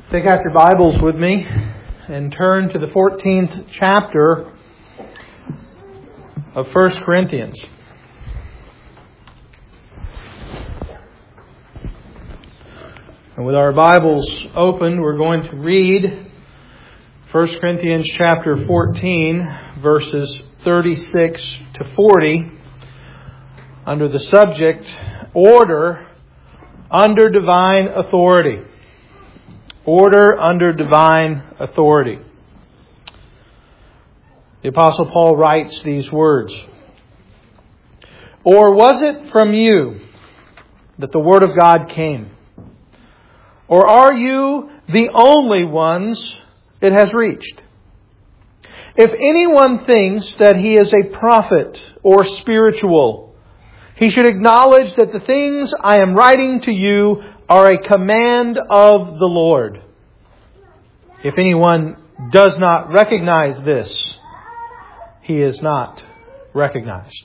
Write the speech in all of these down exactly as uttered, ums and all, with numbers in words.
Take out your Bibles with me and turn to the fourteenth chapter of First Corinthians. And with our Bibles open, we're going to read First Corinthians chapter fourteen, verses thirty-six to forty, under the subject, Order under Divine Authority. Order under divine authority. The Apostle Paul writes these words. Or was it from you that the Word of God came? Or are you the only ones it has reached? If anyone thinks that he is a prophet or spiritual, he should acknowledge that the things I am writing to you are a command of the Lord. If anyone does not recognize this, he is not recognized.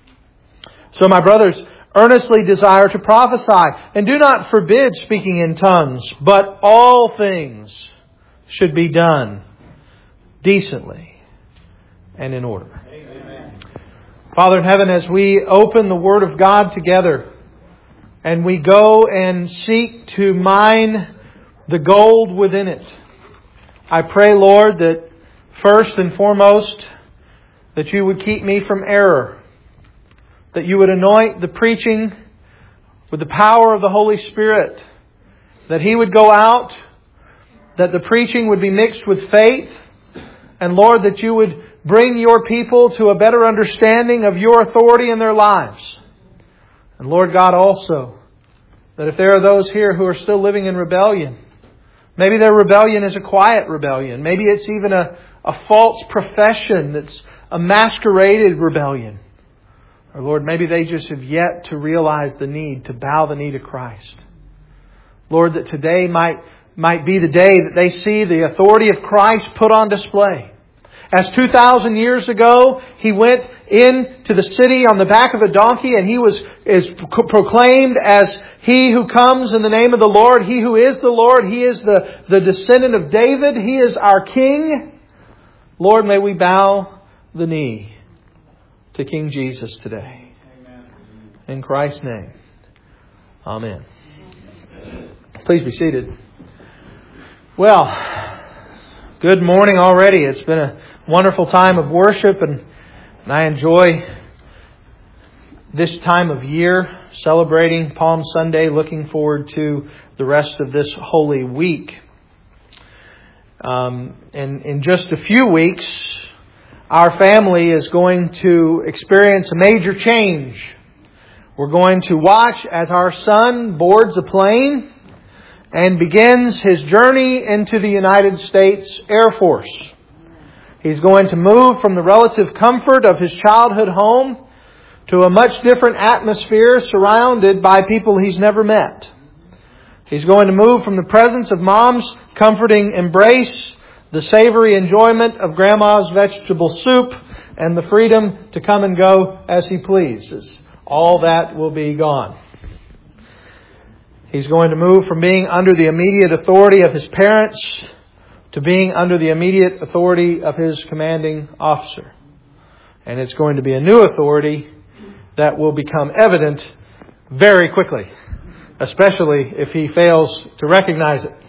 So my brothers, earnestly desire to prophesy, and do not forbid speaking in tongues, but all things should be done decently and in order. Amen. Father in heaven, as we open the Word of God together, and we go and seek to mine the gold within it, I pray, Lord, that first and foremost, that you would keep me from error. That you would anoint the preaching with the power of the Holy Spirit. That He would go out, that the preaching would be mixed with faith. And Lord, that you would bring your people to a better understanding of your authority in their lives. And Lord God, also, that if there are those here who are still living in rebellion, maybe their rebellion is a quiet rebellion. Maybe it's even a, a false profession that's a masqueraded rebellion. Or Lord, maybe they just have yet to realize the need to bow the knee to Christ. Lord, that today might, might be the day that they see the authority of Christ put on display. As two thousand years ago, He went into the city on the back of a donkey and He was is proclaimed as He who comes in the name of the Lord, He who is the Lord, He is the, the descendant of David, He is our King. Lord, may we bow the knee to King Jesus today. Amen. In Christ's name. Amen. Please be seated. Well, good morning already. It's been a wonderful time of worship, and, and I enjoy this time of year, celebrating Palm Sunday, looking forward to the rest of this Holy Week. Um, and in just a few weeks, our family is going to experience a major change. We're going to watch as our son boards a plane and begins his journey into the United States Air Force. He's going to move from the relative comfort of his childhood home to a much different atmosphere surrounded by people he's never met. He's going to move from the presence of Mom's comforting embrace, the savory enjoyment of Grandma's vegetable soup, and the freedom to come and go as he pleases. All that will be gone. He's going to move from being under the immediate authority of his parents to being under the immediate authority of his commanding officer. And it's going to be a new authority that will become evident very quickly, especially if he fails to recognize it.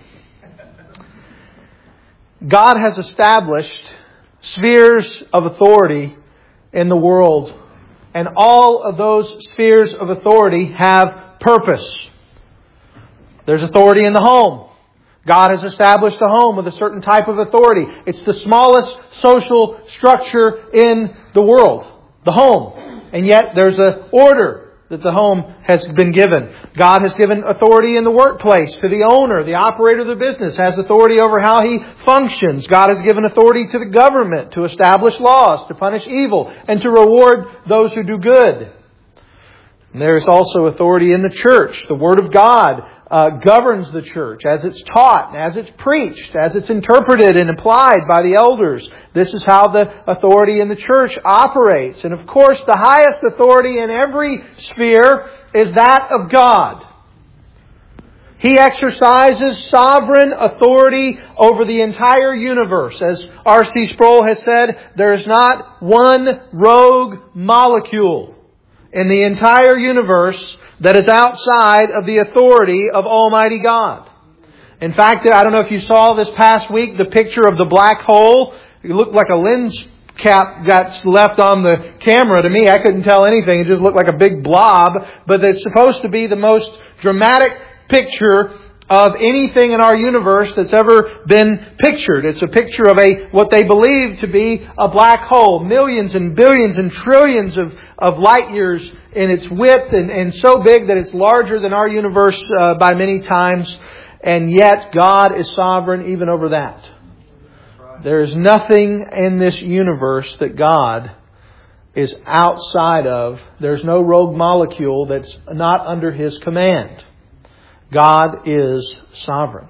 God has established spheres of authority in the world, and all of those spheres of authority have purpose. There's authority in the home. God has established a home with a certain type of authority. It's the smallest social structure in the world, the home. And yet there's an order that the home has been given. God has given authority in the workplace to the owner. The operator of the business has authority over how he functions. God has given authority to the government to establish laws, to punish evil, and to reward those who do good. And there is also authority in the church. The Word of God Uh, governs the church as it's taught, as it's preached, as it's interpreted and applied by the elders. This is how the authority in the church operates. And of course, the highest authority in every sphere is that of God. He exercises sovereign authority over the entire universe. As R C Sproul has said, there is not one rogue molecule in the entire universe that is outside of the authority of Almighty God. In fact, I don't know if you saw this past week the picture of the black hole. It looked like a lens cap got left on the camera. To me, I couldn't tell anything. It just looked like a big blob. But it's supposed to be the most dramatic picture of anything in our universe that's ever been pictured. It's a picture of a what they believe to be a black hole. Millions and billions and trillions of, of light years in its width, and, and so big that it's larger than our universe uh, by many times. And yet God is sovereign even over that. There is nothing in this universe that God is outside of. There's no rogue molecule that's not under His command. God is sovereign.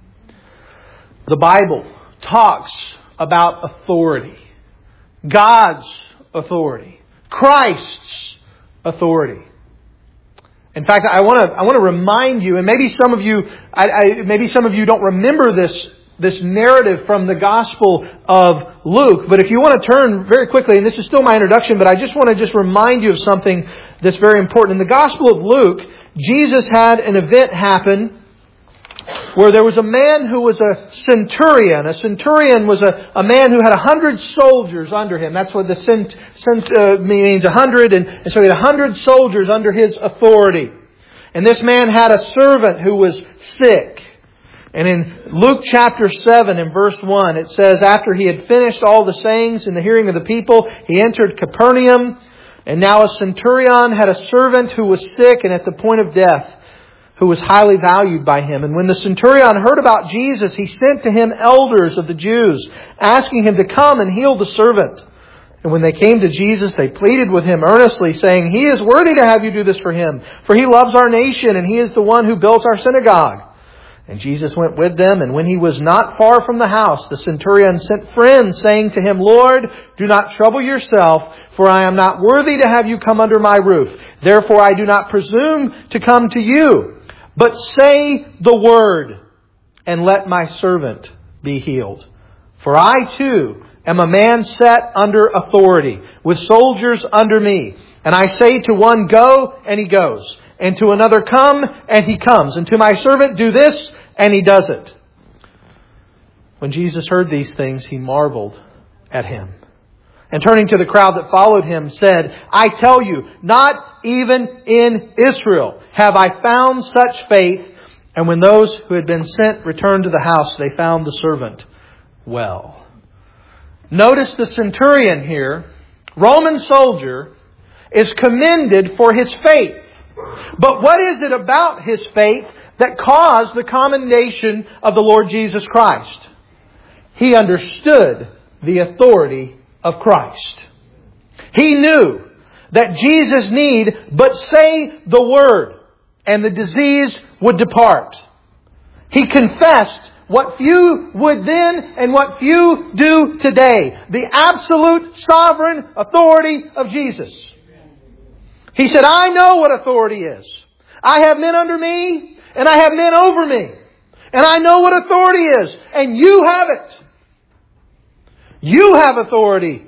The Bible talks about authority. God's authority. Christ's authority. In fact, I want to I want to remind you, and maybe some of you, I, I, maybe some of you don't remember this this narrative from the Gospel of Luke. But if you want to turn very quickly, and this is still my introduction, but I just want to just remind you of something that's very important. In the Gospel of Luke, Jesus had an event happen where there was a man who was a centurion. A centurion was a, a man who had a hundred soldiers under him. That's what the cent, cent uh, means, a hundred. And, and so he had a hundred soldiers under his authority. And this man had a servant who was sick. And in Luke chapter seven in verse one, it says, after he had finished all the sayings in the hearing of the people, he entered Capernaum. And now a centurion had a servant who was sick and at the point of death, who was highly valued by him. And when the centurion heard about Jesus, he sent to him elders of the Jews, asking him to come and heal the servant. And when they came to Jesus, they pleaded with him earnestly, saying, He is worthy to have you do this for him, for he loves our nation, and he is the one who built our synagogue. And Jesus went with them, and when he was not far from the house, the centurion sent friends, saying to him, Lord, do not trouble yourself, for I am not worthy to have you come under my roof. Therefore I do not presume to come to you. But say the word, and let my servant be healed. For I too am a man set under authority, with soldiers under me. And I say to one, go, and he goes. And to another, come, and he comes. And to my servant, do this, and he does it. When Jesus heard these things, he marveled at him. And turning to the crowd that followed him, said, I tell you, not even in Israel have I found such faith. And when those who had been sent returned to the house, they found the servant well. Notice the centurion here, Roman soldier, is commended for his faith. But what is it about his faith that caused the commendation of the Lord Jesus Christ? He understood the authority of Christ. He knew that Jesus need but say the word and the disease would depart. He confessed what few would then and what few do today. The absolute sovereign authority of Jesus. He said, I know what authority is. I have men under me and I have men over me. And I know what authority is. And you have it. You have authority.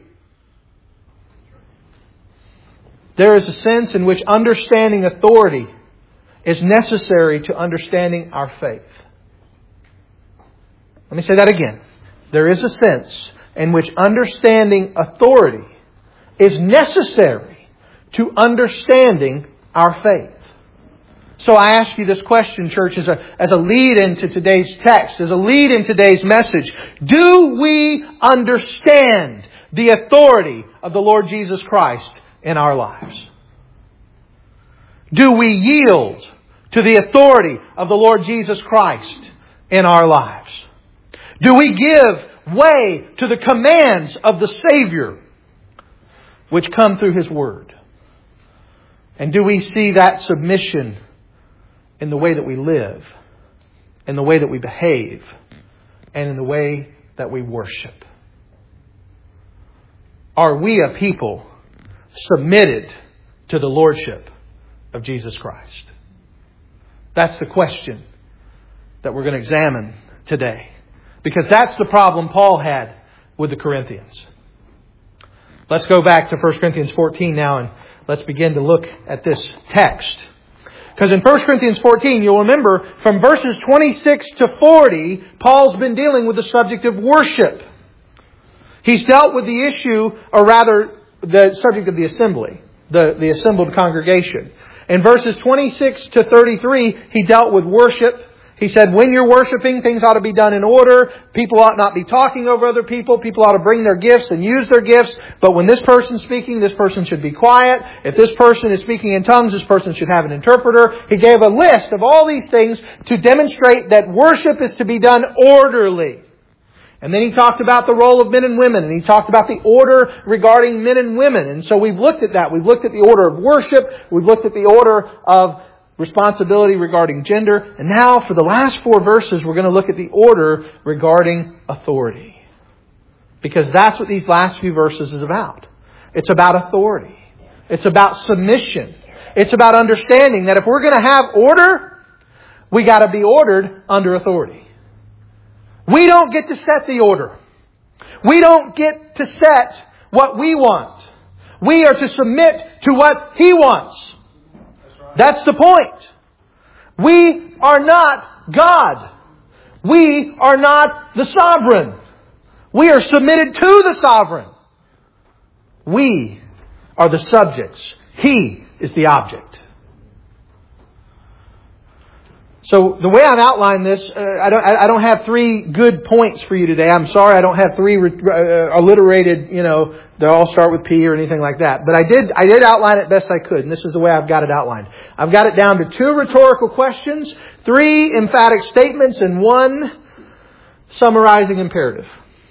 There is a sense in which understanding authority is necessary to understanding our faith. Let me say that again. There is a sense in which understanding authority is necessary to understanding our faith. So I ask you this question, church, as a, as a lead into today's text, as a lead in today's message. Do we understand the authority of the Lord Jesus Christ in our lives? Do we yield to the authority of the Lord Jesus Christ in our lives? Do we give way to the commands of the Savior which come through His Word? And do we see that submission in the way that we live, in the way that we behave, and in the way that we worship? Are we a people submitted to the Lordship of Jesus Christ? That's the question that we're going to examine today. Because that's the problem Paul had with the Corinthians. Let's go back to First Corinthians fourteen now and let's begin to look at this text. Because in First Corinthians fourteen, you'll remember from verses twenty-six to forty, Paul's been dealing with the subject of worship. He's dealt with the issue, or rather the subject of the assembly, the, the assembled congregation. In verses twenty-six to thirty-three, he dealt with worship. He said, when you're worshiping, things ought to be done in order. People ought not be talking over other people. People ought to bring their gifts and use their gifts. But when this person's speaking, this person should be quiet. If this person is speaking in tongues, this person should have an interpreter. He gave a list of all these things to demonstrate that worship is to be done orderly. And then he talked about the role of men and women. And he talked about the order regarding men and women. And so we've looked at that. We've looked at the order of worship. We've looked at the order of responsibility regarding gender. And now for the last four verses, we're going to look at the order regarding authority. Because that's what these last few verses is about. It's about authority. It's about submission. It's about understanding that if we're going to have order, we got to be ordered under authority. We don't get to set the order. We don't get to set what we want. We are to submit to what He wants. That's the point. We are not God. We are not the sovereign. We are submitted to the sovereign. We are the subjects. He is the object. So the way I've outlined this, uh, I don't, I don't have three good points for you today. I'm sorry I don't have three uh, alliterated, you know, they all start with P or anything like that. But I did, I did outline it best I could, and this is the way I've got it outlined. I've got it down to two rhetorical questions, three emphatic statements, and one summarizing imperative.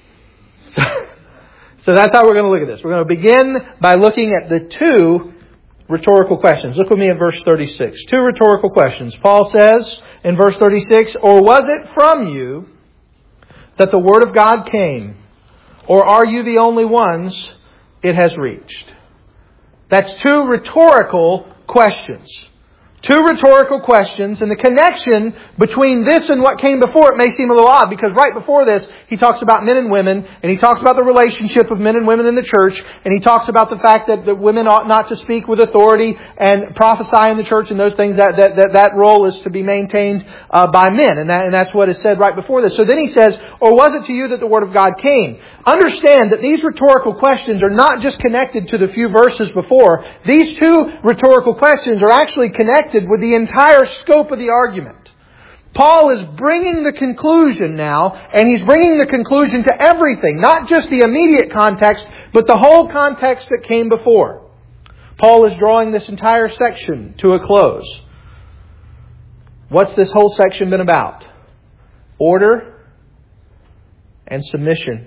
So that's how we're going to look at this. We're going to begin by looking at the two rhetorical questions. Look with me at verse thirty-six. Two rhetorical questions. Paul says in verse thirty-six, or was it from you that the Word of God came? Or are you the only ones it has reached? That's two rhetorical questions. Two rhetorical questions, and the connection between this and what came before it may seem a little odd, because right before this, he talks about men and women, and he talks about the relationship of men and women in the church, and he talks about the fact that, that women ought not to speak with authority and prophesy in the church and those things, that that, that, that role is to be maintained uh, by men, and, that, and that's what is said right before this. So then he says, or was it to you that the Word of God came? Understand that these rhetorical questions are not just connected to the few verses before. These two rhetorical questions are actually connected with the entire scope of the argument. Paul is bringing the conclusion now, and he's bringing the conclusion to everything, not just the immediate context, but the whole context that came before. Paul is drawing this entire section to a close. What's this whole section been about? Order and submission.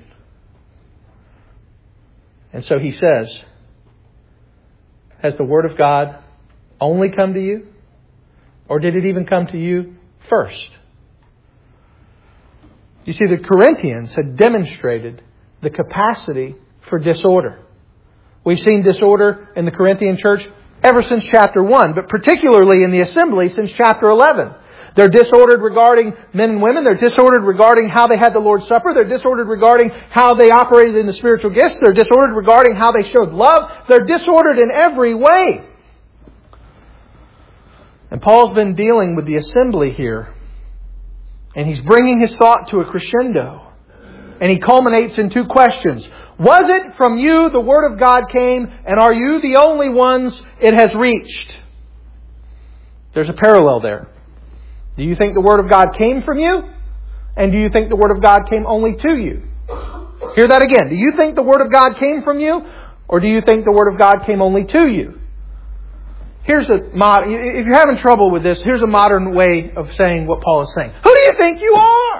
And so he says, has the Word of God only come to you? Or did it even come to you first? You see, the Corinthians had demonstrated the capacity for disorder. We've seen disorder in the Corinthian church ever since chapter one, but particularly in the assembly since chapter eleven. They're disordered regarding men and women. They're disordered regarding how they had the Lord's Supper. They're disordered regarding how they operated in the spiritual gifts. They're disordered regarding how they showed love. They're disordered in every way. And Paul's been dealing with the assembly here. And he's bringing his thought to a crescendo. And he culminates in two questions. Was it from you the Word of God came, and are you the only ones it has reached? There's a parallel there. Do you think the Word of God came from you? And do you think the Word of God came only to you? Hear that again. Do you think the Word of God came from you? Or do you think the Word of God came only to you? Here's a mod- if you're having trouble with this, here's a modern way of saying what Paul is saying. Who do you think you are?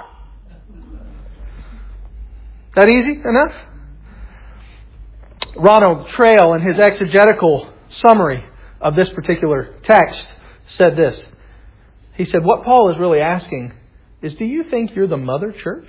That easy enough? Ronald Trail, in his exegetical summary of this particular text, said this. He said, what Paul is really asking is, do you think you're the mother church?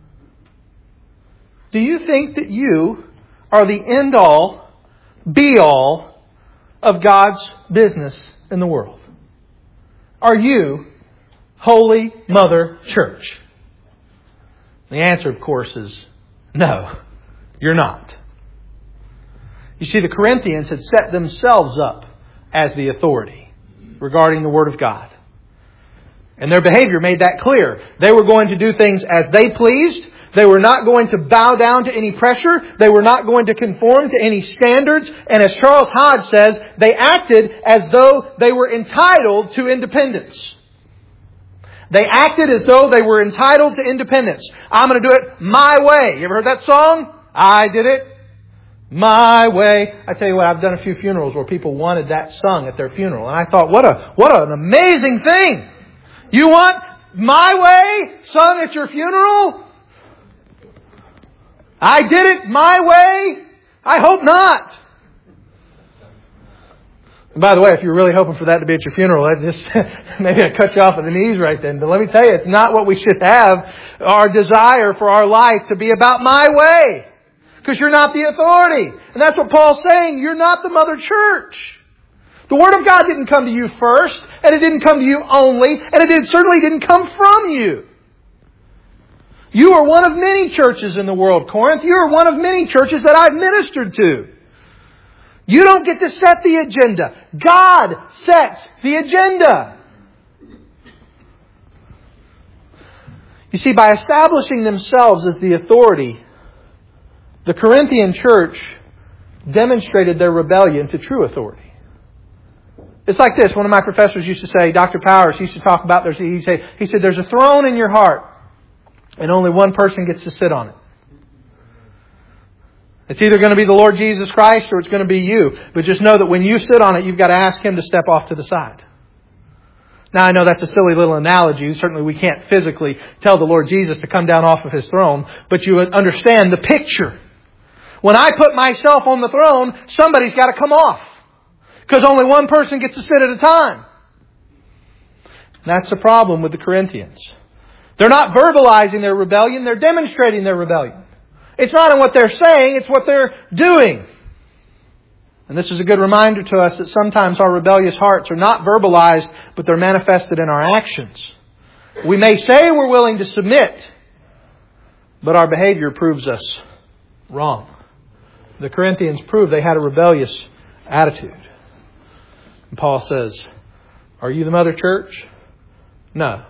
Do you think that you are the end-all, be-all of God's business in the world? Are you Holy Mother Church? The answer, of course, is no, you're not. You see, the Corinthians had set themselves up as the authority regarding the Word of God. And their behavior made that clear. They were going to do things as they pleased. They were not going to bow down to any pressure. They were not going to conform to any standards. And as Charles Hodge says, they acted as though they were entitled to independence. They acted as though they were entitled to independence. I'm going to do it my way. You ever heard that song? I did it my way. I tell you what, I've done a few funerals where people wanted that sung at their funeral. And I thought, what a what an amazing thing. You want my way sung at your funeral? I did it my way? I hope not. And by the way, if you're really hoping for that to be at your funeral, that just maybe I cut you off at the knees right then. But let me tell you, it's not what we should have. Our desire for our life to be about my way. Because you're not the authority. And that's what Paul's saying. You're not the mother church. The Word of God didn't come to you first. And it didn't come to you only. And it did, certainly didn't come from you. You are one of many churches in the world, Corinth. You are one of many churches that I've ministered to. You don't get to set the agenda. God sets the agenda. You see, by establishing themselves as the authority, the Corinthian church demonstrated their rebellion to true authority. It's like this. One of my professors used to say, Doctor Powers used to talk about, there's, he said, he said, there's a throne in your heart and only one person gets to sit on it. It's either going to be the Lord Jesus Christ or it's going to be you. But just know that when you sit on it, you've got to ask Him to step off to the side. Now, I know that's a silly little analogy. Certainly we can't physically tell the Lord Jesus to come down off of His throne. But you understand the picture. When I put myself on the throne, somebody's got to come off. Because only one person gets to sit at a time. And that's the problem with the Corinthians. They're not verbalizing their rebellion. They're demonstrating their rebellion. It's not in what they're saying, it's what they're doing. And this is a good reminder to us that sometimes our rebellious hearts are not verbalized, but they're manifested in our actions. We may say we're willing to submit, but our behavior proves us wrong. The Corinthians proved they had a rebellious attitude. And Paul says, are you the mother church? No.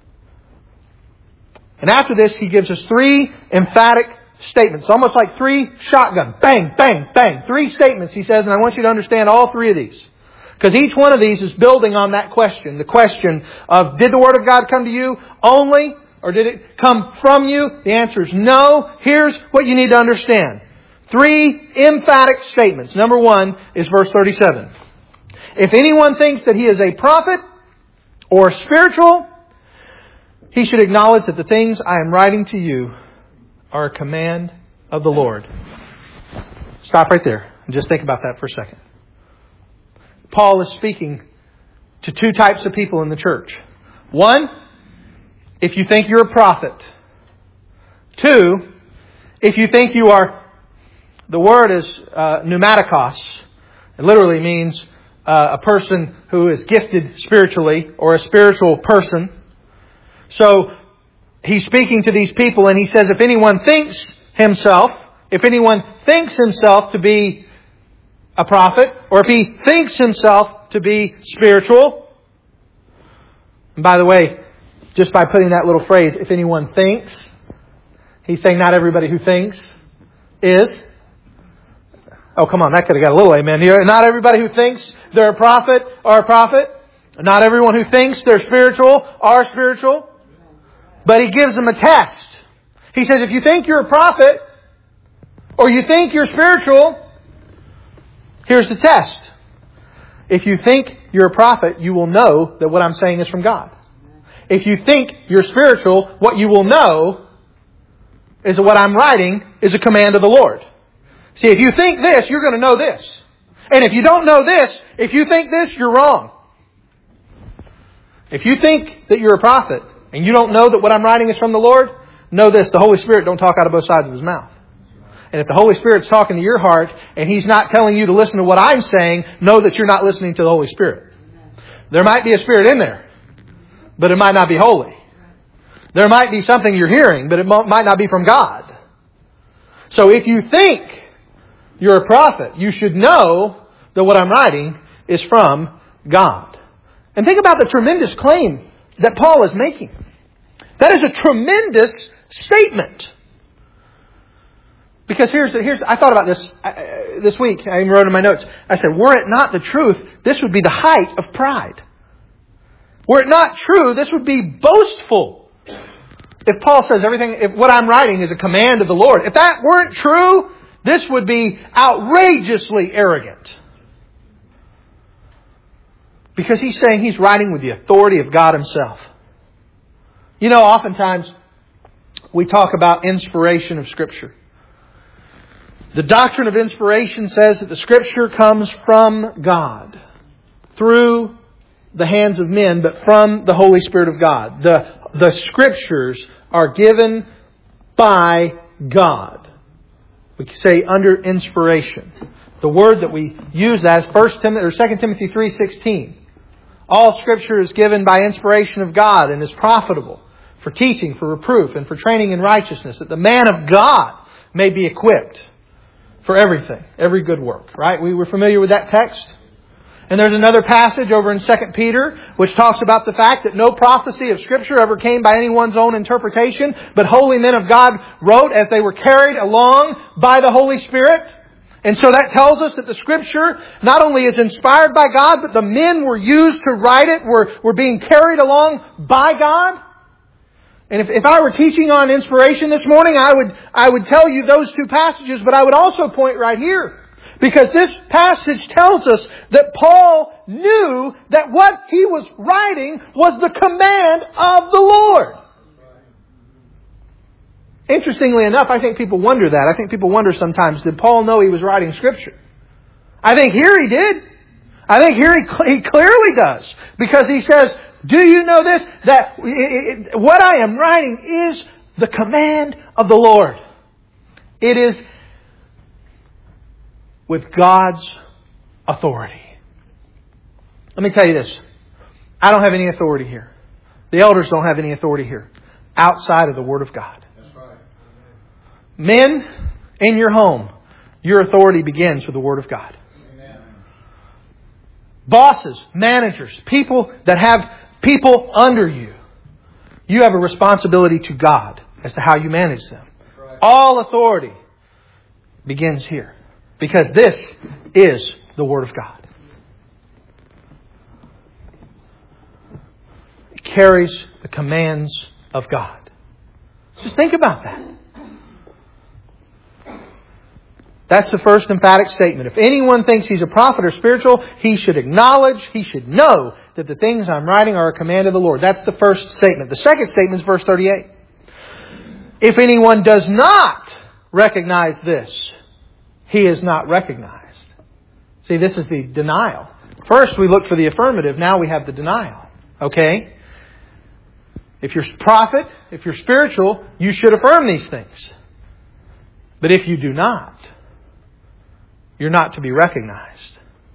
And after this, he gives us three emphatic statements. Almost like three shotgun. Bang, bang, bang. Three statements, he says, and I want you to understand all three of these. Because each one of these is building on that question. The question of, did the Word of God come to you only? Or did it come from you? The answer is no. Here's what you need to understand. Three emphatic statements. Number one is verse thirty-seven. If anyone thinks that he is a prophet or spiritual, he should acknowledge that the things I am writing to you are a command of the Lord. Stop right there and just think about that for a second. Paul is speaking to two types of people in the church. One, if you think you're a prophet. Two, if you think you are, the word is uh, pneumatikos. It literally means uh, a person who is gifted spiritually or a spiritual person. So, he's speaking to these people and he says, if anyone thinks himself, if anyone thinks himself to be a prophet, or if he thinks himself to be spiritual, and by the way, just by putting that little phrase, if anyone thinks, he's saying not everybody who thinks is. Oh, come on, that could have got a little amen here. Not everybody who thinks they're a prophet are a prophet. Not everyone who thinks they're spiritual are spiritual. But he gives them a test. He says, if you think you're a prophet, or you think you're spiritual, here's the test. If you think you're a prophet, you will know that what I'm saying is from God. If you think you're spiritual, what you will know is that what I'm writing is a command of the Lord. See, if you think this, you're going to know this. And if you don't know this, if you think this, you're wrong. If you think that you're a prophet, and you don't know that what I'm writing is from the Lord, know this, the Holy Spirit don't talk out of both sides of His mouth. And if the Holy Spirit's talking to your heart and He's not telling you to listen to what I'm saying, know that you're not listening to the Holy Spirit. There might be a spirit in there, but it might not be holy. There might be something you're hearing, but it might not be from God. So if you think you're a prophet, you should know that what I'm writing is from God. And think about the tremendous claim that Paul is making. That is a tremendous statement. Because here's, here's I thought about this uh, this week. I even wrote in my notes. I said, were it not the truth, this would be the height of pride. Were it not true, this would be boastful. If Paul says everything, if what I'm writing is a command of the Lord, if that weren't true, this would be outrageously arrogant. Because he's saying he's writing with the authority of God Himself. You know, oftentimes we talk about inspiration of Scripture. The doctrine of inspiration says that the Scripture comes from God through the hands of men, but from the Holy Spirit of God. The, the Scriptures are given by God. We can say under inspiration. The word that we use that is First Timothy or Second Timothy three sixteen. All Scripture is given by inspiration of God and is profitable for teaching, for reproof, and for training in righteousness, that the man of God may be equipped for everything, every good work. Right? We were familiar with that text. And there's another passage over in Second Peter which talks about the fact that no prophecy of Scripture ever came by anyone's own interpretation, but holy men of God wrote as they were carried along by the Holy Spirit. And so that tells us that the Scripture not only is inspired by God, but the men were used to write it, were, were being carried along by God. And if, if I were teaching on inspiration this morning, I would, I would tell you those two passages, but I would also point right here. Because this passage tells us that Paul knew that what he was writing was the command of the Lord. Interestingly enough, I think people wonder that. I think people wonder sometimes, did Paul know he was writing Scripture? I think here he did. I think here he, he clearly does. Because he says, do you know this? That it, it, what I am writing is the command of the Lord. It is with God's authority. Let me tell you this. I don't have any authority here. The elders don't have any authority here outside of the Word of God. That's right. Men, in your home, your authority begins with the Word of God. Amen. Bosses, managers, people that have people under you, you have a responsibility to God as to how you manage them. Right. All authority begins here. Because this is the Word of God. It carries the commands of God. Just think about that. That's the first emphatic statement. If anyone thinks he's a prophet or spiritual, he should acknowledge, he should know that the things I'm writing are a command of the Lord. That's the first statement. The second statement is verse thirty-eight. If anyone does not recognize this, he is not recognized. See, this is the denial. First we look for the affirmative. Now we have the denial. Okay? If you're a prophet, if you're spiritual, you should affirm these things. But if you do not, you're not to be recognized.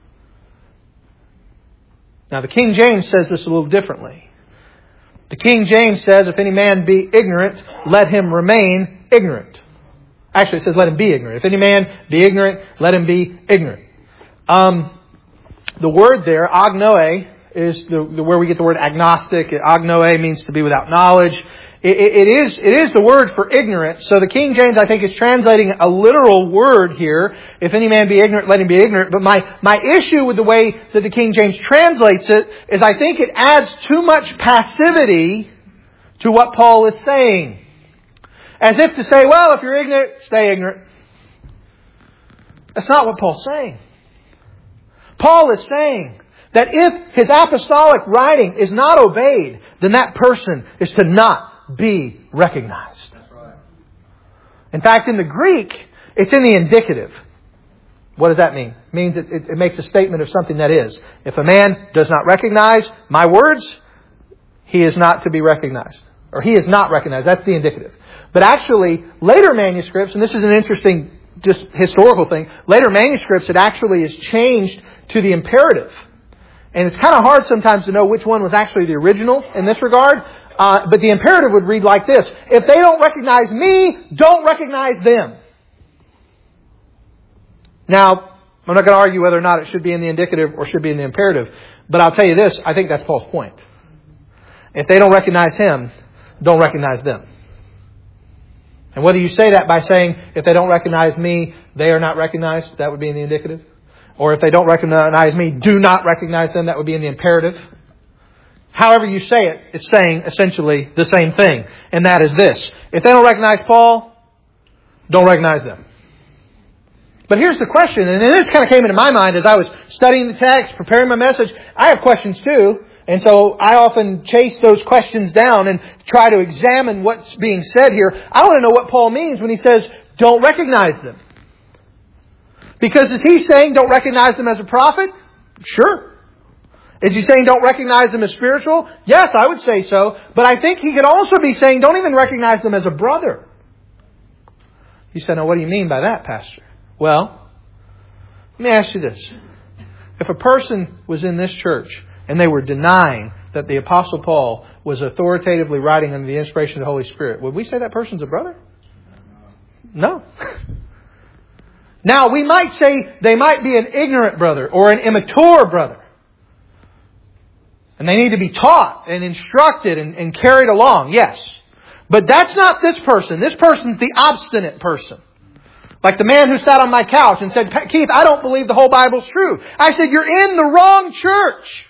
Now the King James says this a little differently. The King James says, if any man be ignorant, let him remain ignorant. Actually, it says, let him be ignorant. If any man be ignorant, let him be ignorant. Um, the word there, agnoe, is the, the, where we get the word agnostic. Agnoe means to be without knowledge. It, it, it is it is the word for ignorant. So the King James, I think, is translating a literal word here. If any man be ignorant, let him be ignorant. But my, my issue with the way that the King James translates it is I think it adds too much passivity to what Paul is saying. As if to say, well, if you're ignorant, stay ignorant. That's not what Paul's saying. Paul is saying that if his apostolic writing is not obeyed, then that person is to not be recognized. That's right. In fact, in the Greek, it's in the indicative. What does that mean? It means it, it, it makes a statement of something that is. If a man does not recognize my words, he is not to be recognized. Or he is not recognized. That's the indicative. But actually, later manuscripts, and this is an interesting just historical thing, later manuscripts, it actually is changed to the imperative. And it's kind of hard sometimes to know which one was actually the original in this regard. Uh, but the imperative would read like this. If they don't recognize me, don't recognize them. Now, I'm not going to argue whether or not it should be in the indicative or should be in the imperative. But I'll tell you this, I think that's Paul's point. If they don't recognize him, don't recognize them. And whether you say that by saying, if they don't recognize me, they are not recognized, that would be in the indicative. Or if they don't recognize me, do not recognize them, that would be in the imperative. However you say it, it's saying essentially the same thing. And that is this. If they don't recognize Paul, don't recognize them. But here's the question, and this kind of came into my mind as I was studying the text, preparing my message. I have questions too. And so I often chase those questions down and try to examine what's being said here. I want to know what Paul means when he says, don't recognize them. Because is he saying don't recognize them as a prophet? Sure. Is he saying don't recognize them as spiritual? Yes, I would say so. But I think he could also be saying don't even recognize them as a brother. You said, now what do you mean by that, Pastor? Well, let me ask you this. If a person was in this church and they were denying that the Apostle Paul was authoritatively writing under the inspiration of the Holy Spirit, would we say that person's a brother? No. Now, we might say they might be an ignorant brother or an immature brother. And they need to be taught and instructed and, and carried along, yes. But that's not this person. This person's the obstinate person. Like the man who sat on my couch and said, Keith, I don't believe the whole Bible's true. I said, you're in the wrong church.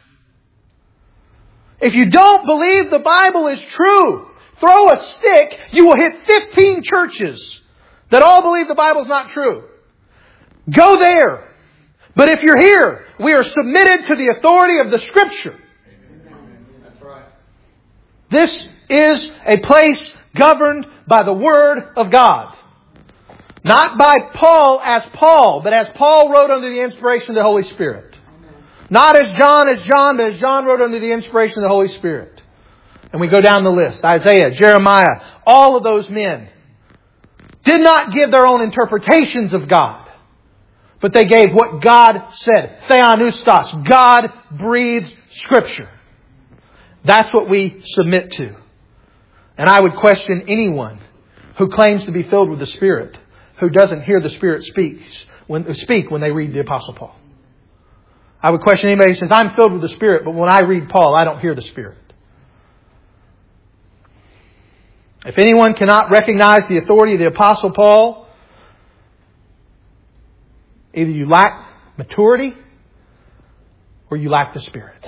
If you don't believe the Bible is true, throw a stick, you will hit fifteen churches that all believe the Bible's not true. Go there. But if you're here, we are submitted to the authority of the Scripture. That's right. This is a place governed by the Word of God. Not by Paul as Paul, but as Paul wrote under the inspiration of the Holy Spirit. Not as John as John, but as John wrote under the inspiration of the Holy Spirit. And we go down the list. Isaiah, Jeremiah, all of those men did not give their own interpretations of God. But they gave what God said. Theopneustos, God breathed Scripture. That's what we submit to. And I would question anyone who claims to be filled with the Spirit who doesn't hear the Spirit speaks when, speak when they read the Apostle Paul. I would question anybody who says, I'm filled with the Spirit, but when I read Paul, I don't hear the Spirit. If anyone cannot recognize the authority of the Apostle Paul, either you lack maturity or you lack the Spirit.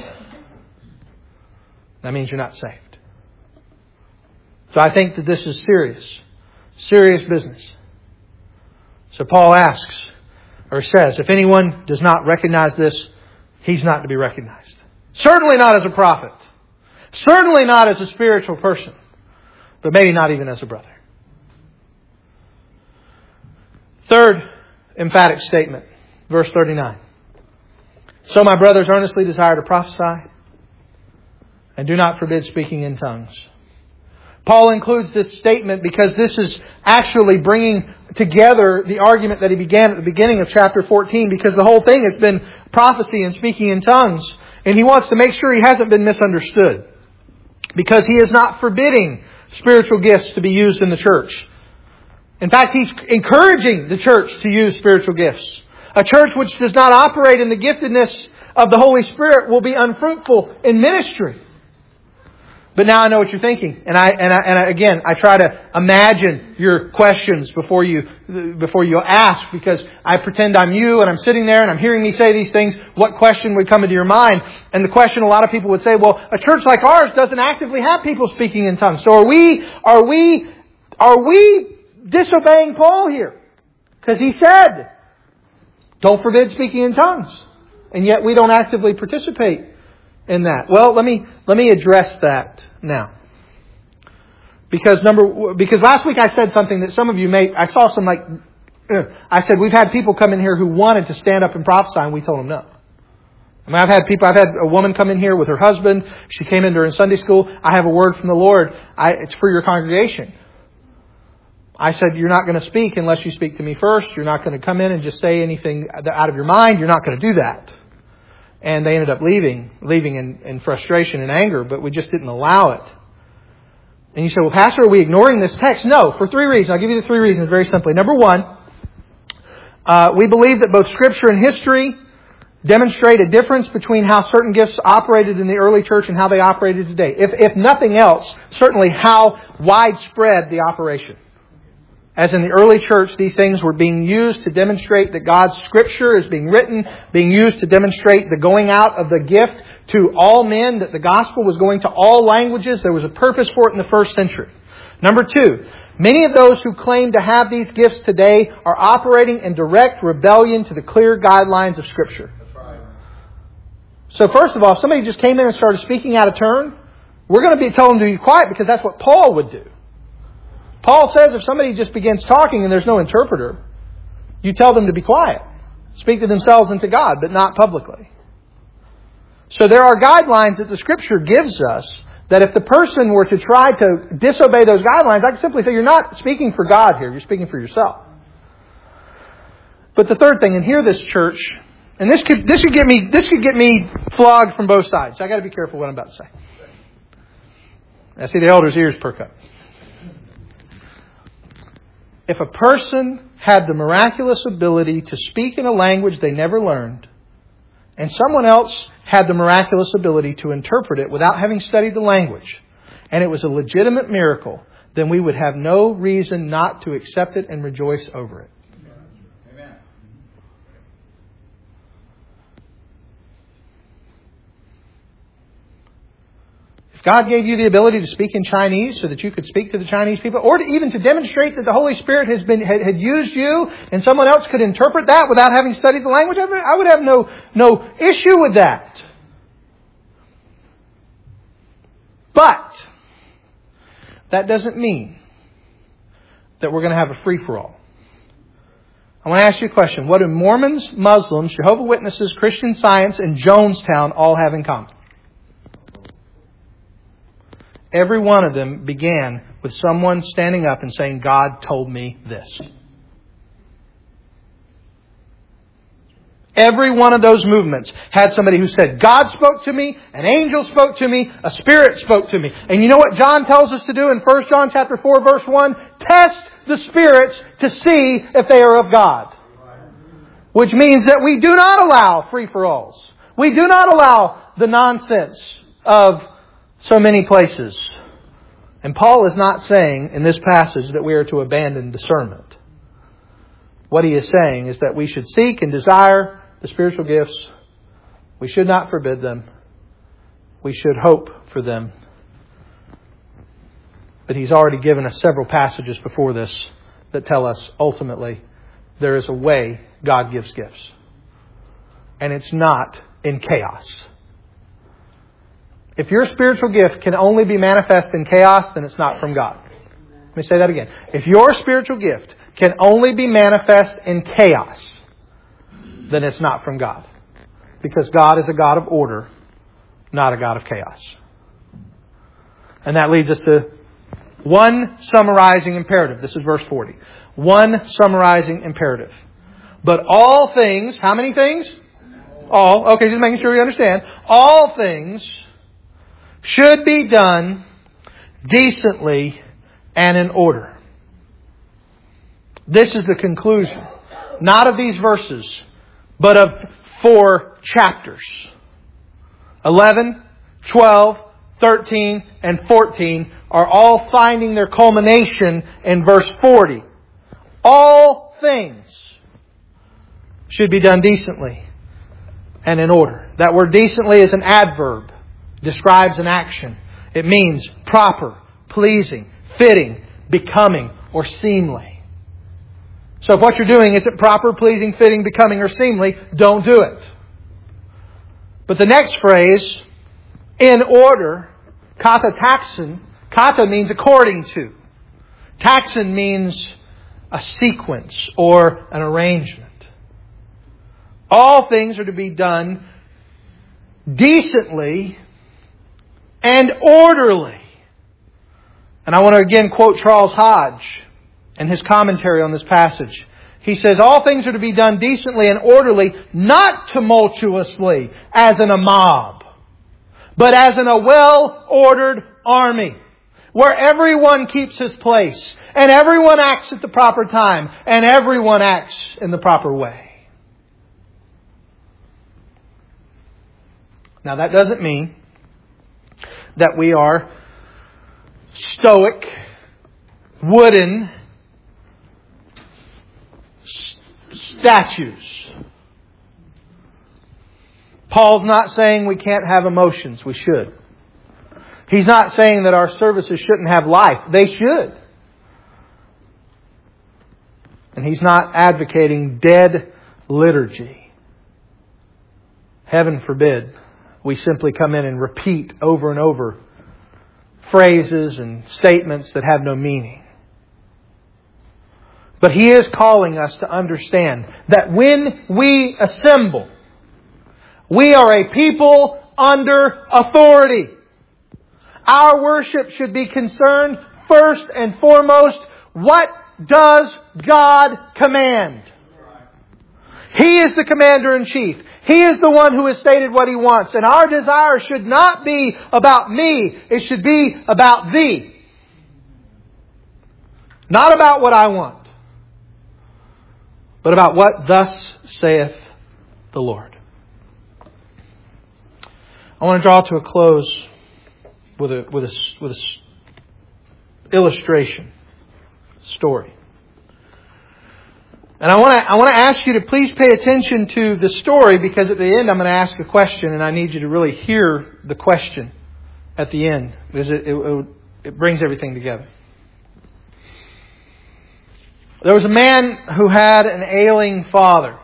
That means you're not saved. So I think that this is serious. Serious business. So Paul asks, or says, if anyone does not recognize this, he's not to be recognized. Certainly not as a prophet. Certainly not as a spiritual person. But maybe not even as a brother. Third emphatic statement. Verse thirty-nine. So my brothers earnestly desire to prophesy, and do not forbid speaking in tongues. Paul includes this statement because this is actually bringing together the argument that he began at the beginning of chapter fourteen, because the whole thing has been prophecy and speaking in tongues. And he wants to make sure he hasn't been misunderstood. Because he is not forbidding spiritual gifts to be used in the church. In fact, he's encouraging the church to use spiritual gifts. A church which does not operate in the giftedness of the Holy Spirit will be unfruitful in ministry. But now I know what you're thinking. And I, and I, and I, again, I try to imagine your questions before you, before you ask, because I pretend I'm you and I'm sitting there and I'm hearing me say these things. What question would come into your mind? And the question a lot of people would say, well, a church like ours doesn't actively have people speaking in tongues. So are we, are we, are we disobeying Paul here? Because he said, don't forbid speaking in tongues. And yet we don't actively participate in that. Well, let me let me address that now. Because number because last week I said something that some of you may I saw some like I said we've had people come in here who wanted to stand up and prophesy, and we told them no. I mean, I've had people I've had a woman come in here with her husband. She came in during Sunday school. I have a word from the Lord. I, it's for your congregation. I said, you're not going to speak unless you speak to me first. You're not going to come in and just say anything out of your mind. You're not going to do that. And they ended up leaving, leaving in, in frustration and anger, but we just didn't allow it. And you say, well, Pastor, are we ignoring this text? No, for three reasons. I'll give you the three reasons very simply. Number one, uh, we believe that both Scripture and history demonstrate a difference between how certain gifts operated in the early church and how they operated today. If, if nothing else, certainly how widespread the operation. As in the early church, these things were being used to demonstrate that God's Scripture is being written, being used to demonstrate the going out of the gift to all men, that the gospel was going to all languages. There was a purpose for it in the first century. Number two, many of those who claim to have these gifts today are operating in direct rebellion to the clear guidelines of Scripture. That's right. So first of all, if somebody just came in and started speaking out of turn, we're going to be telling them to be quiet because that's what Paul would do. Paul says if somebody just begins talking and there's no interpreter, you tell them to be quiet. Speak to themselves and to God, but not publicly. So there are guidelines that the Scripture gives us that if the person were to try to disobey those guidelines, I can simply say, you're not speaking for God here, you're speaking for yourself. But the third thing, and hear this, church, and this could this could get me this could get me flogged from both sides. So I got to be careful what I'm about to say. I see the elders' ears perk up. If a person had the miraculous ability to speak in a language they never learned, and someone else had the miraculous ability to interpret it without having studied the language, and it was a legitimate miracle, then we would have no reason not to accept it and rejoice over it. Amen. If God gave you the ability to speak in Chinese so that you could speak to the Chinese people, or to even to demonstrate that the Holy Spirit has been had, had used you and someone else could interpret that without having studied the language, I would have no, no issue with that. But that doesn't mean that we're going to have a free-for-all. I want to ask you a question. What do Mormons, Muslims, Jehovah's Witnesses, Christian Science, and Jonestown all have in common? Every one of them began with someone standing up and saying, God told me this. Every one of those movements had somebody who said, God spoke to me, an angel spoke to me, a spirit spoke to me. And you know what John tells us to do in First John chapter four, verse one? Test the spirits to see if they are of God. Which means that we do not allow free-for-alls. We do not allow the nonsense of so many places. And Paul is not saying in this passage that we are to abandon discernment. What he is saying is that we should seek and desire the spiritual gifts. We should not forbid them. We should hope for them. But he's already given us several passages before this that tell us ultimately there is a way God gives gifts. And it's not in chaos. If your spiritual gift can only be manifest in chaos, then it's not from God. Let me say that again. If your spiritual gift can only be manifest in chaos, then it's not from God. Because God is a God of order, not a God of chaos. And that leads us to one summarizing imperative. This is verse forty. One summarizing imperative. But all things, how many things? All. Okay, just making sure we understand. All things should be done decently and in order. This is the conclusion, not of these verses, but of four chapters. eleven, twelve, thirteen, and fourteen are all finding their culmination in verse forty. All things should be done decently and in order. That word decently is an adverb. Describes an action. It means proper, pleasing, fitting, becoming, or seemly. So if what you're doing isn't proper, pleasing, fitting, becoming, or seemly, don't do it. But the next phrase, in order, kata taxon, kata means according to. Taxon means a sequence or an arrangement. All things are to be done decently and orderly. And I want to again quote Charles Hodge in his commentary on this passage. He says all things are to be done decently and orderly, not tumultuously as in a mob, but as in a well-ordered army, where everyone keeps his place, and everyone acts at the proper time, and everyone acts in the proper way. Now that doesn't mean that we are stoic, wooden statues. Paul's not saying we can't have emotions. We should. He's not saying that our services shouldn't have life. They should. And he's not advocating dead liturgy. Heaven forbid we simply come in and repeat over and over phrases and statements that have no meaning. But he is calling us to understand that when we assemble, we are a people under authority. Our worship should be concerned first and foremost, what does God command? He is the commander-in-chief. He is the one who has stated what He wants. And our desire should not be about me. It should be about Thee. Not about what I want, but about what thus saith the Lord. I want to draw to a close with a with a with a illustration, story. And I want to I want to ask you to please pay attention to the story, because at the end I'm going to ask a question, and I need you to really hear the question at the end, because it it, it brings everything together. There was a man who had an ailing father.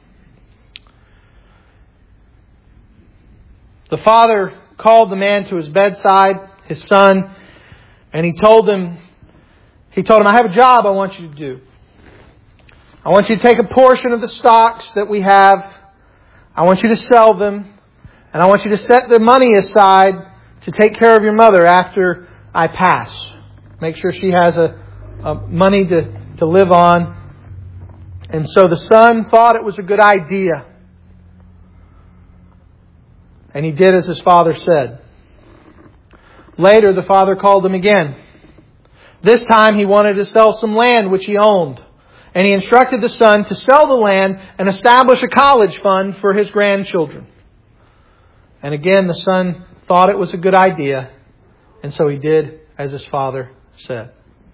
The father called the man to his bedside, his son, and he told him, he told him, I have a job I want you to do. I want you to take a portion of the stocks that we have. I want you to sell them. And I want you to set the money aside to take care of your mother after I pass. Make sure she has a, a money to, to live on. And so the son thought it was a good idea. And he did as his father said. Later, the father called him again. This time he wanted to sell some land which he owned. And he instructed the son to sell the land and establish a college fund for his grandchildren. And again, the son thought it was a good idea. And so he did as his father said.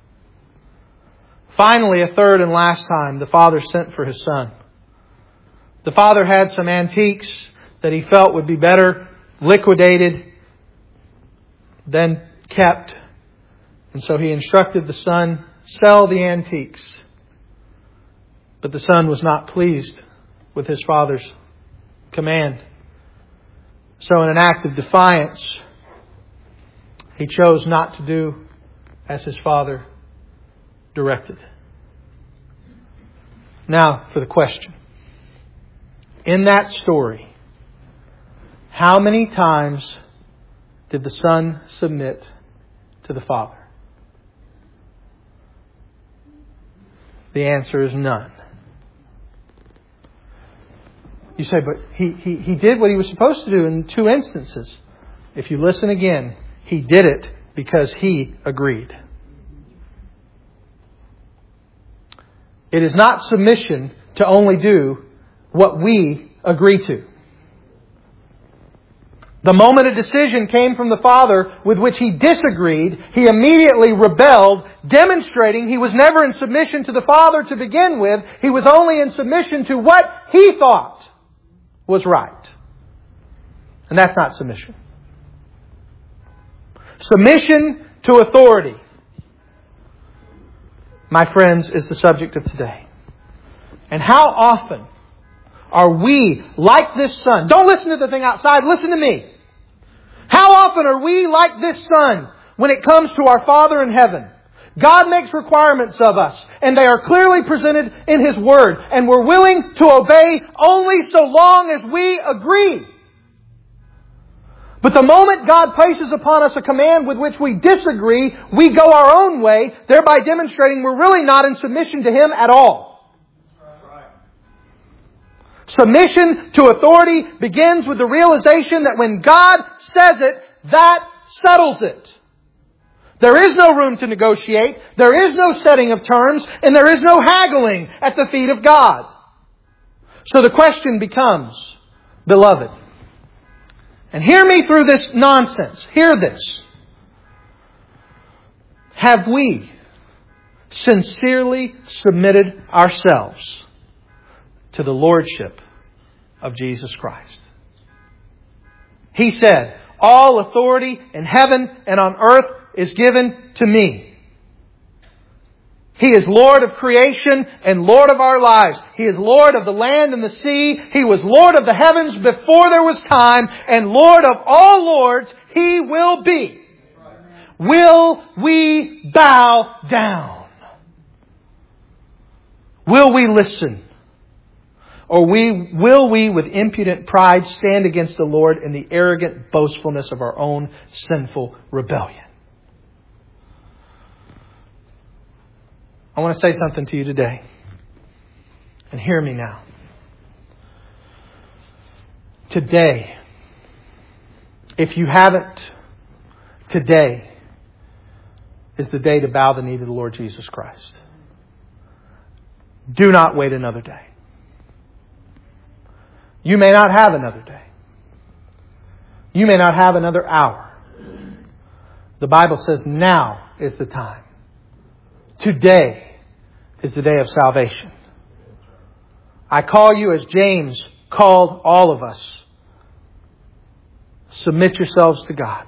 Finally, a third and last time, the father sent for his son. The father had some antiques that he felt would be better liquidated than kept. And so he instructed the son, sell the antiques. But the son was not pleased with his father's command. So in an act of defiance, he chose not to do as his father directed. Now for the question. In that story, how many times did the son submit to the father? The answer is none. You say, but he, he, he did what he was supposed to do in two instances. If you listen again, he did it because he agreed. It is not submission to only do what we agree to. The moment a decision came from the father with which he disagreed, he immediately rebelled, demonstrating he was never in submission to the father to begin with. He was only in submission to what he thought was right. And that's not submission. Submission to authority, my friends, is the subject of today. And how often are we like this son? Don't listen to the thing outside. Listen to me. How often are we like this son when it comes to our Father in heaven? God makes requirements of us, and they are clearly presented in His Word, and we're willing to obey only so long as we agree. But the moment God places upon us a command with which we disagree, we go our own way, thereby demonstrating we're really not in submission to Him at all. Submission to authority begins with the realization that when God says it, that settles it. There is no room to negotiate. There is no setting of terms. And there is no haggling at the feet of God. So the question becomes, beloved, and hear me through this nonsense. Hear this. Have we sincerely submitted ourselves to the Lordship of Jesus Christ? He said, all authority in heaven and on earth is given to me. He is Lord of creation and Lord of our lives. He is Lord of the land and the sea. He was Lord of the heavens before there was time. And Lord of all lords, He will be. Will we bow down? Will we listen? Or we, will we with impudent pride stand against the Lord in the arrogant boastfulness of our own sinful rebellion? I want to say something to you today. And hear me now. Today, if you haven't, today is the day to bow the knee to the Lord Jesus Christ. Do not wait another day. You may not have another day. You may not have another hour. The Bible says now is the time. Today is the day of salvation. I call you as James called all of us. Submit yourselves to God.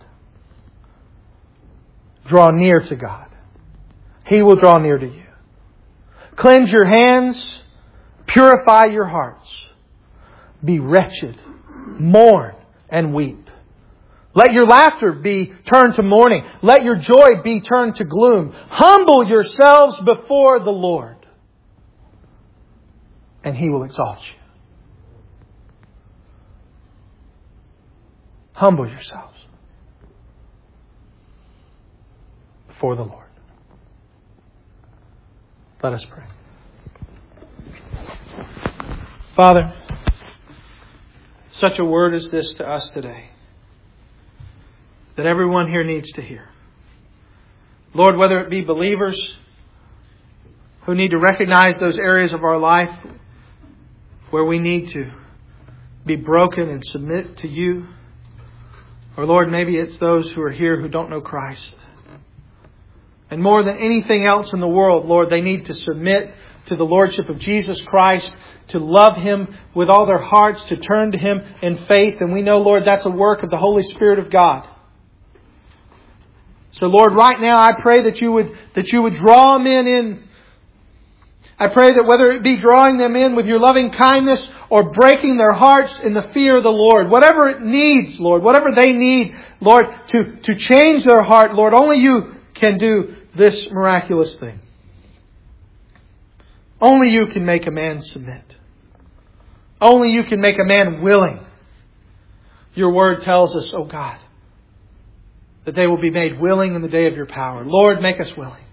Draw near to God. He will draw near to you. Cleanse your hands. Purify your hearts. Be wretched. Mourn and weep. Let your laughter be turned to mourning. Let your joy be turned to gloom. Humble yourselves before the Lord, and He will exalt you. Humble yourselves before the Lord. Let us pray. Father, such a word as this to us today, that everyone here needs to hear. Lord, whether it be believers who need to recognize those areas of our life where we need to be broken and submit to You, or Lord, maybe it's those who are here who don't know Christ. And more than anything else in the world, Lord, they need to submit to the Lordship of Jesus Christ, to love Him with all their hearts, to turn to Him in faith. And we know, Lord, that's a work of the Holy Spirit of God. So, Lord, right now I pray that you would that you would draw men in. I pray that whether it be drawing them in with Your loving kindness or breaking their hearts in the fear of the Lord, whatever it needs, Lord, whatever they need, Lord, to, to change their heart, Lord, only You can do this miraculous thing. Only You can make a man submit. Only You can make a man willing. Your word tells us, oh God, that they will be made willing in the day of Your power. Lord, make us willing.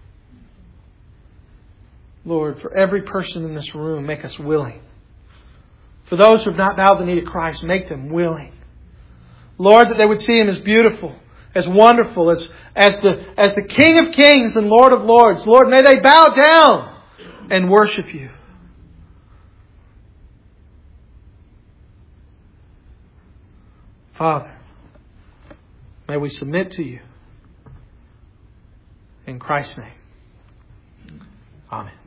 Lord, for every person in this room, make us willing. For those who have not bowed the knee to Christ, make them willing. Lord, that they would see Him as beautiful, as wonderful, as, as, the, as the King of Kings and Lord of Lords. Lord, may they bow down and worship You. Father, may we submit to You. In Christ's name. Amen.